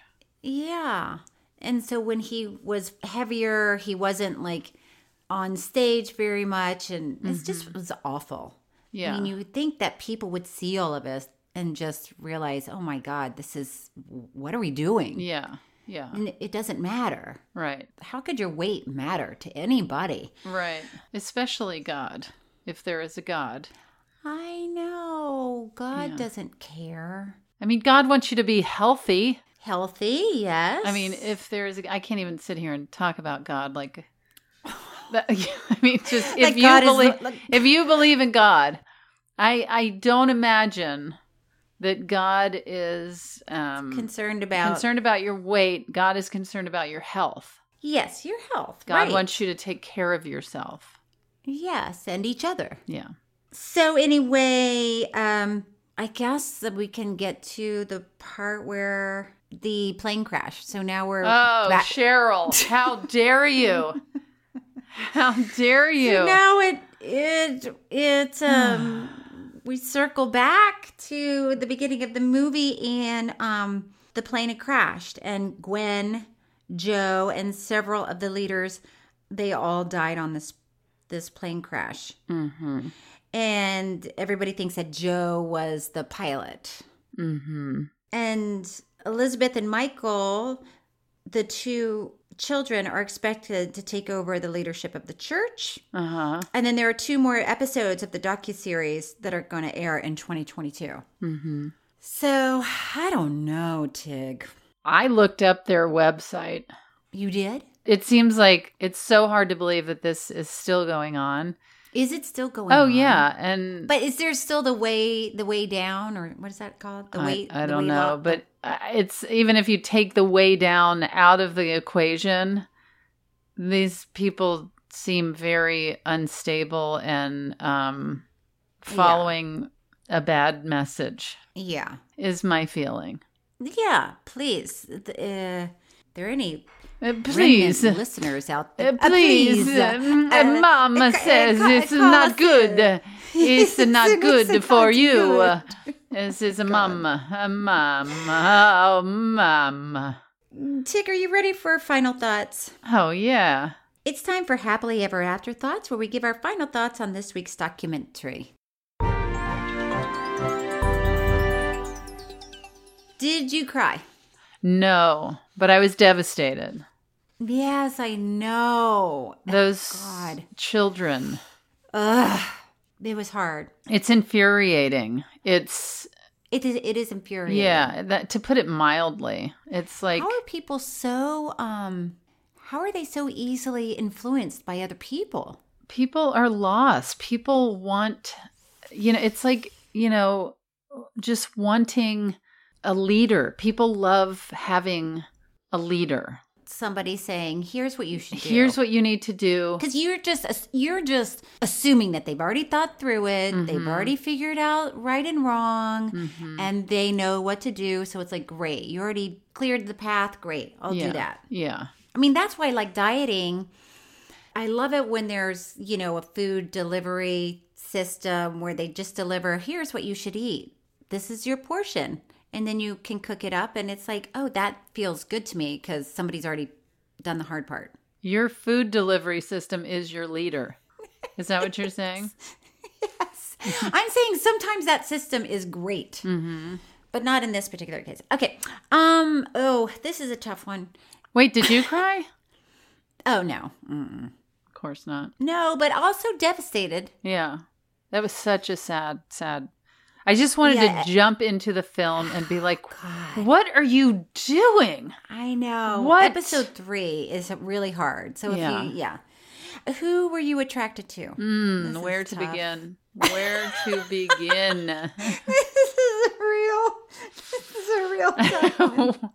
Yeah. And so when he was heavier, he wasn't like on stage very much. And it just was awful. Yeah. I mean, you would think that people would see all of this and just realize, oh my God, this is, what are we doing? Yeah. Yeah. And it doesn't matter. Right. How could your weight matter to anybody? Right. Especially God, if there is a God. I know. God Yeah. doesn't care. I mean, God wants you to be healthy. Healthy, yes. I mean, if there is, a, I can't even sit here and talk about God like. That, I mean, just if Like you God is believe, like- if you believe in God, I I don't imagine that God is um, concerned about concerned about your weight. God is concerned about your health. Yes, your health. God right. wants you to take care of yourself. Yes, and each other. Yeah. So anyway, um, I guess that we can get to the part where the plane crashed. So now we're Oh, back. Cheryl, how dare you? How dare you? So now it it it um we circle back to the beginning of the movie, and um the plane had crashed, and Gwen Joe, and several of the leaders, they all died on this this plane crash. Mm-hmm. And everybody thinks that Joe was the pilot. Mm-hmm. And Elizabeth and Michael, the two children, are expected to take over the leadership of the church. Uh-huh. And then there are two more episodes of the docuseries that are going to air in twenty twenty-two. Mm-hmm. So, I don't know, Tig. I looked up their website. You did? It seems like it's so hard to believe that this is still going on. Is it still going oh, on? Oh, yeah. And But is there still the way the way down, or what is that called? The way I, I the don't way know, up? but it's even if you take the way down out of the equation, these people seem very unstable and um, following yeah. a bad message. Yeah. Is my feeling. Yeah, please. Uh, there are any uh, please listeners out there? Uh, please, uh, please. Uh, Mama uh, says uh, it's not good. It's not good for you. Uh, this is a mama, a mama, oh mama. Tig, are you ready for final thoughts? Oh yeah. It's time for Happily Ever After Thoughts, where we give our final thoughts on this week's documentary. Did you cry? No, but I was devastated. Yes, I know. Those oh, God. children. Ugh. It was hard. It's infuriating. It's it is it is infuriating. Yeah, that to put it mildly. It's like how are people so um how are they so easily influenced by other people? People are lost. People want, you know, it's like, you know, just wanting a leader. People love having a leader. Somebody saying, "Here's what you should do. Here's what you need to do." Because you're just you're just assuming that they've already thought through it. Mm-hmm. They've already figured out right and wrong, mm-hmm. and they know what to do. So it's like, great, you already cleared the path. Great, I'll yeah. do that. Yeah. I mean, that's why, like dieting, I love it when there's, you know, a food delivery system where they just deliver, here's what you should eat. This is your portion. And then you can cook it up. And it's like, oh, that feels good to me because somebody's already done the hard part. Your food delivery system is your leader. Is that what you're saying? Yes. I'm saying sometimes that system is great, mm-hmm. but not in this particular case. Okay. Um. Oh, this is a tough one. Wait, did you cry? Oh, no. Mm-mm. Of course not. No, but also devastated. Yeah. That was such a sad, sad. I just wanted yeah. to jump into the film and be like, God. What are you doing? I know. What? Episode three is really hard. So if yeah. you, yeah. Who were you attracted to? Mm, where to tough. begin? Where to begin? This is real. This is a real tough one.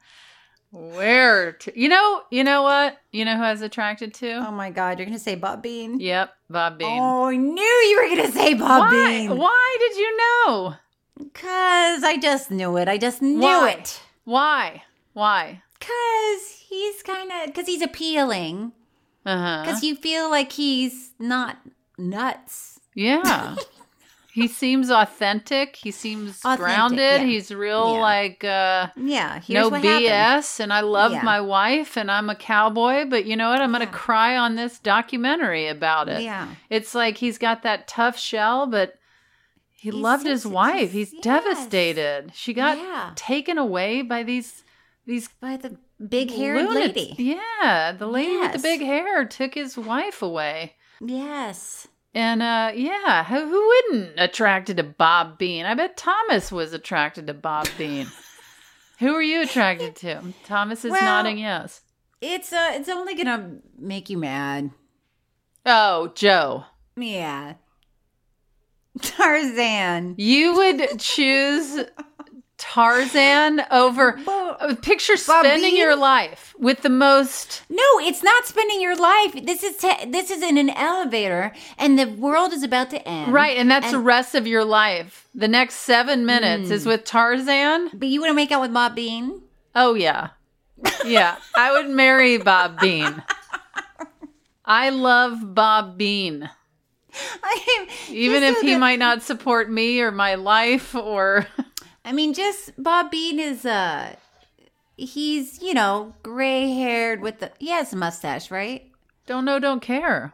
Where to, you know, you know what? You know who I was attracted to? Oh my God, you're going to say Bob Bean? Yep, Bob Bean. Oh, I knew you were going to say Bob Why? Bean. Why did you know? Because I just knew it. I just knew Why? it. Why? Why? Because he's kind of, because he's appealing. Uh-huh. Because you feel like he's not nuts. Yeah. He seems authentic. He seems authentic, grounded. Yeah. He's real, yeah. like, uh, yeah, no B S. Happened. And I love yeah. my wife and I'm a cowboy, but you know what? I'm yeah. going to cry on this documentary about it. Yeah. It's like he's got that tough shell, but he he's loved his wife. He's yes. devastated. She got yeah. taken away by these, these, by the big haired lady. Yeah. The lady yes. with the big hair took his wife away. Yes. And, uh, yeah, who, who wouldn't attracted to Bob Bean? I bet Thomas was attracted to Bob Bean. Who are you attracted to? Thomas is well, nodding yes. It's, uh, it's only going to make you mad. Oh, Joe. Yeah. Tarzan. You would choose Tarzan over Bob, picture spending your life with the most. No, it's not spending your life. This is te- this is in an elevator and the world is about to end. Right, and that's and... the rest of your life. The next seven minutes mm. is with Tarzan. But you want to make out with Bob Bean? Oh yeah. Yeah. I would marry Bob Bean. I love Bob Bean. I Even if so he that... might not support me or my life or I mean, just Bob Bean is uh he's, you know, gray haired with the, he has a mustache, right? Don't know, don't care.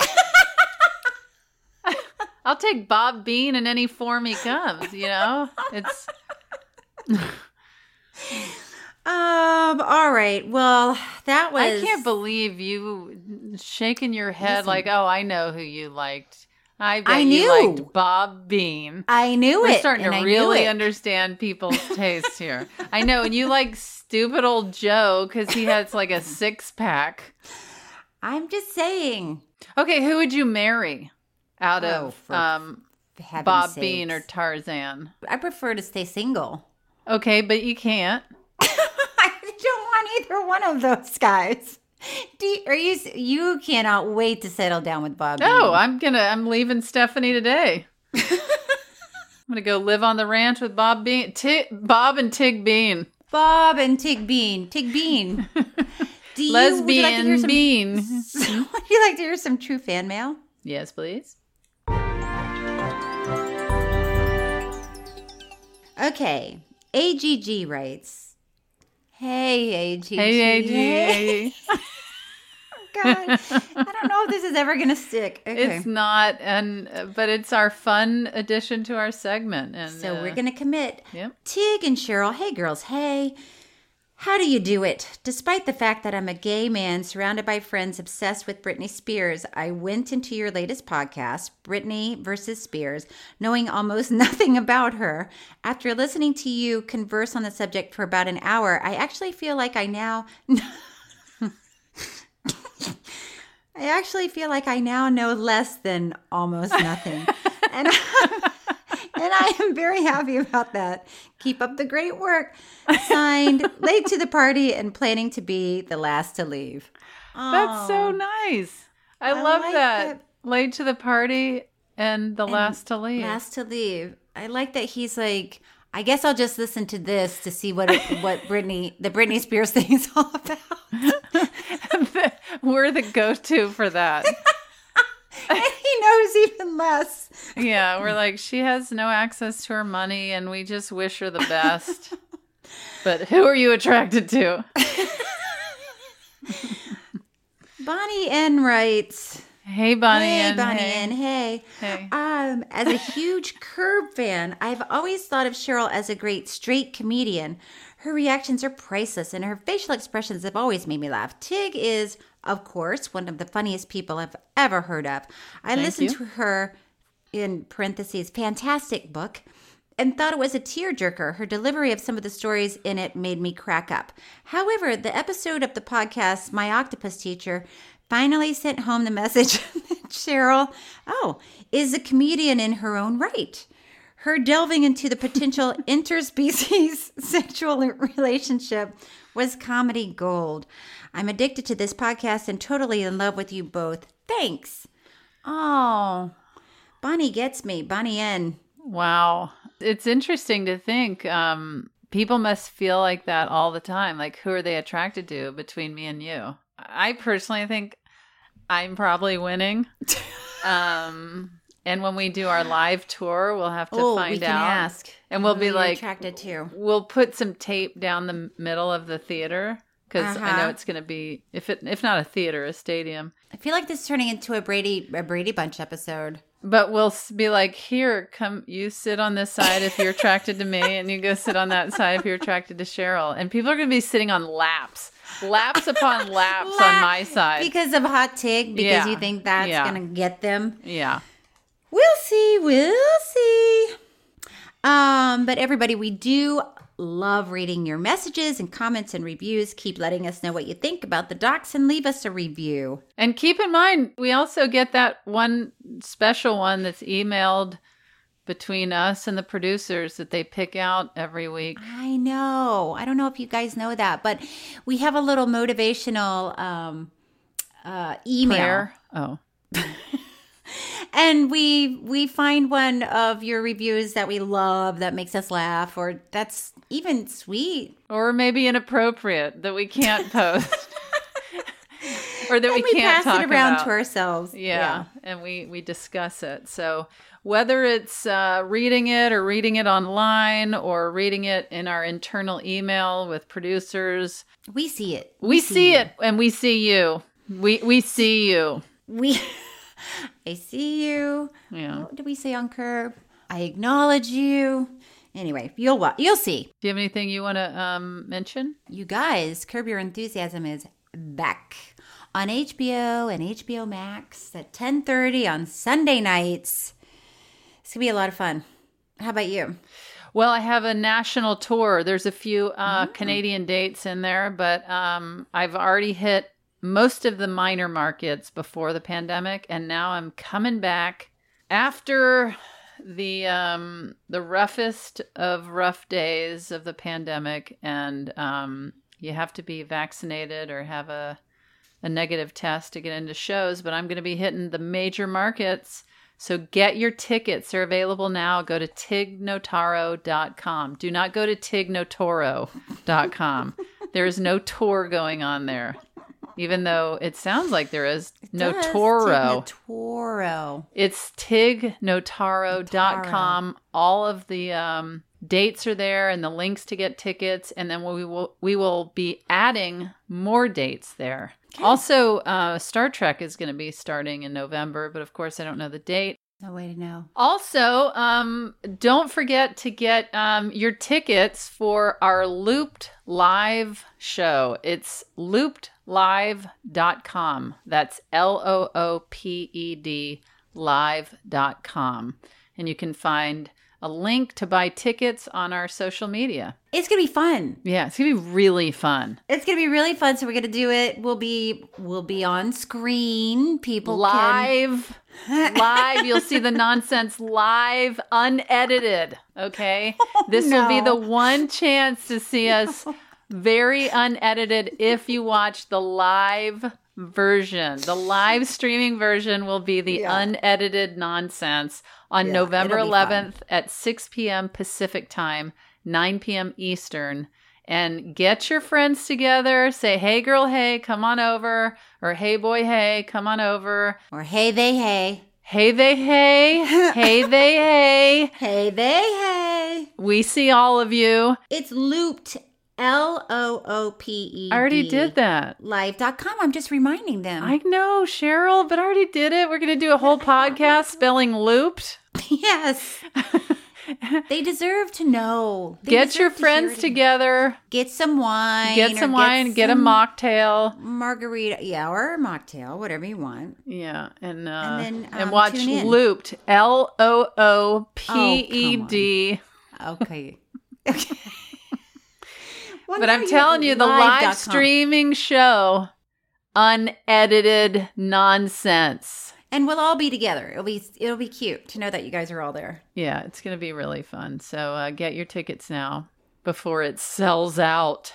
I'll take Bob Bean in any form he comes, you know? It's. um, all right. Well, that was. I can't believe you shaking your head. Listen. Like, oh, I know who you liked. I bet I knew. you liked Bob Bean. I knew We're it. We're starting to I really understand people's taste here. I know. And you like stupid old Joe because he has like a six pack. I'm just saying. Okay, who would you marry out Oh, of for um, heaven's Bob sakes. Bean or Tarzan? I prefer to stay single. Okay, but you can't. I don't want either one of those guys. Do you, are you? You cannot wait to settle down with Bob. No, Bean. I'm gonna. I'm leaving Stephanie today. I'm gonna go live on the ranch with Bob Bean, T- Bob and Tig Bean. Bob and Tig Bean. Tig Bean. Do you, Lesbian would you like to hear some, Bean. Would you like to hear some true fan mail? Yes, please. Okay. A G G writes, "Hey A G G, Hey A G G." God, I don't know if this is ever gonna stick. Okay. It's not, and uh, but it's our fun addition to our segment, and So uh, we're gonna commit. Yep. Tig and Cheryl, hey girls, hey. How do you do it? Despite the fact that I'm a gay man surrounded by friends obsessed with Britney Spears, I went into your latest podcast, Britney versus Spears, knowing almost nothing about her. After listening to you converse on the subject for about an hour, I actually feel like I now... I actually feel like I now know less than almost nothing. and, and I am very happy about that. Keep up the great work. Signed, late to the party and planning to be the last to leave. That's so nice. I, I love like that. that. Late to the party and the And last to leave. Last to leave. I like that he's like, I guess I'll just listen to this to see what it, what Britney, the Britney Spears thing is all about. We're the go-to for that. And he knows even less. Yeah, we're like, she has no access to her money and we just wish her the best. But who are you attracted to? Bonnie N writes, Hey, Bonnie Hey, N. Bonnie hey. N. Hey. Hey. Um, as a huge Curb fan, I've always thought of Cheryl as a great straight comedian. Her reactions are priceless, and her facial expressions have always made me laugh. Tig is, of course, one of the funniest people I've ever heard of. I Thank listened you. to her, in parentheses, fantastic book, and thought it was a tearjerker. Her delivery of some of the stories in it made me crack up. However, the episode of the podcast, My Octopus Teacher, finally sent home the message that Cheryl, oh, is a comedian in her own right. Her delving into the potential interspecies sexual relationship was comedy gold. I'm addicted to this podcast and totally in love with you both. Thanks. Oh, Bonnie gets me. Bonnie N. Wow. It's interesting to think um, people must feel like that all the time. Like, who are they attracted to between me and you? I personally think I'm probably winning. Um, and when we do our live tour, we'll have to Oh, find we can out. ask And we'll who be you're like, attracted to. We'll put some tape down the middle of the theater because I Uh-huh. know it's going to be, if it if not a theater, a stadium. I feel like this is turning into a Brady a Brady Bunch episode. But we'll s- be like, here, come, you sit on this side if you're attracted to me, and you go sit on that side if you're attracted to Cheryl. And people are going to be sitting on laps, laps upon laps on my side. Because of Hot Tig, because Yeah. you think that's Yeah. going to get them. Yeah. We'll see. We'll see. Um, but everybody, we do love reading your messages and comments and reviews. Keep letting us know what you think about the docs and leave us a review. And keep in mind, we also get that one special one that's emailed between us and the producers that they pick out every week. I know. I don't know if you guys know that, but we have a little motivational um, uh, email. Prayer. Oh. And we we find one of your reviews that we love that makes us laugh, or that's even sweet. Or maybe inappropriate that we can't post. or that we And we can't pass talk it around about. to ourselves. Yeah, Yeah. and we we discuss it. So whether it's uh, reading it or reading it online or reading it in our internal email with producers, we see it. We, We see, see it, and we see you. We we see you. We, I see you. Yeah. What did we say on Curb? I acknowledge you. Anyway, you'll wa- you'll see. Do you have anything you want to um, mention? You guys, Curb Your Enthusiasm is back on H B O and H B O Max at ten thirty on Sunday nights. It's going to be a lot of fun. How about you? Well, I have a national tour. There's a few uh, mm-hmm. Canadian dates in there, but um, I've already hit most of the minor markets before the pandemic, and now I'm coming back after the um, the roughest of rough days of the pandemic, and um, you have to be vaccinated or have a a negative test to get into shows. But I'm going to be hitting the major markets. So get your tickets. They're available now. Go to tig notaro dot com. Do not go to tig notaro dot com. There is no tour going on there, even though it sounds like there is. It no does. Toro. Tig Notaro. It's tig notaro dot com. All of the um, dates are there and the links to get tickets. And then we will we will be adding more dates there. Also, uh, Star Trek is going to be starting in November, but of course I don't know the date. No way to know. Also, um, don't forget to get um, your tickets for our Looped Live show. It's looped live dot com. That's L O O P E D live dot com. And you can find a link to buy tickets on our social media. It's going to be fun. Yeah, it's going to be really fun. It's going to be really fun. So we're going to do it. We'll be we'll be on screen. People live. Can... live. You'll see the nonsense live, unedited. Okay? Oh, this no. will be the one chance to see us very unedited if you watch the live version. The live streaming version will be the yeah. unedited nonsense on yeah, November eleventh at six p.m. Pacific time, nine p.m. Eastern. And get your friends together. Say, hey, girl, hey, come on over. Or hey, boy, hey, come on over. Or hey, they, hey. Hey, they, hey. Hey, they, hey. Hey, they, hey. We see all of you. It's Looped. L O O P E D. I already did that. Live dot com. I'm just reminding them. I know, Cheryl, but I already did it. We're going to do a whole podcast spelling looped. Yes. They deserve to know. They get your friends to together. Get some wine. Get some wine. Get, get a mocktail. Margarita. Yeah, or a mocktail. Whatever you want. Yeah. And, uh, and, then, um, and watch Looped. L O O P E D. Oh, okay. Okay. Well, but I'm telling you, the live, live streaming show, unedited nonsense. And we'll all be together. It'll be it'll be cute to know that you guys are all there. Yeah, it's going to be really fun. So uh, get your tickets now before it sells out.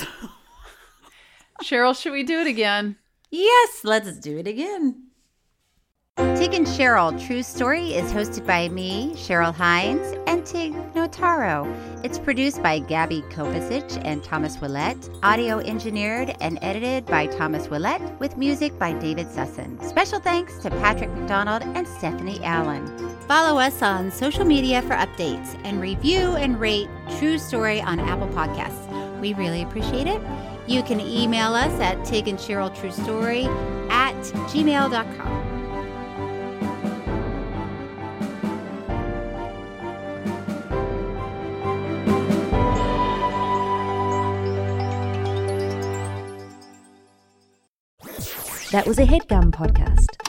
Cheryl, should we do it again? Yes, let's do it again. Tig and Cheryl, True Story is hosted by me, Cheryl Hines, and Tig Notaro. It's produced by Gabby Kovacic and Thomas Willett, audio engineered and edited by Thomas Willett, with music by David Sussin. Special thanks to Patrick McDonald and Stephanie Allen. Follow us on social media for updates, and review and rate True Story on Apple Podcasts. We really appreciate it. You can email us at Tig and Cheryl True Story at gmail dot com. That was a HeadGum podcast.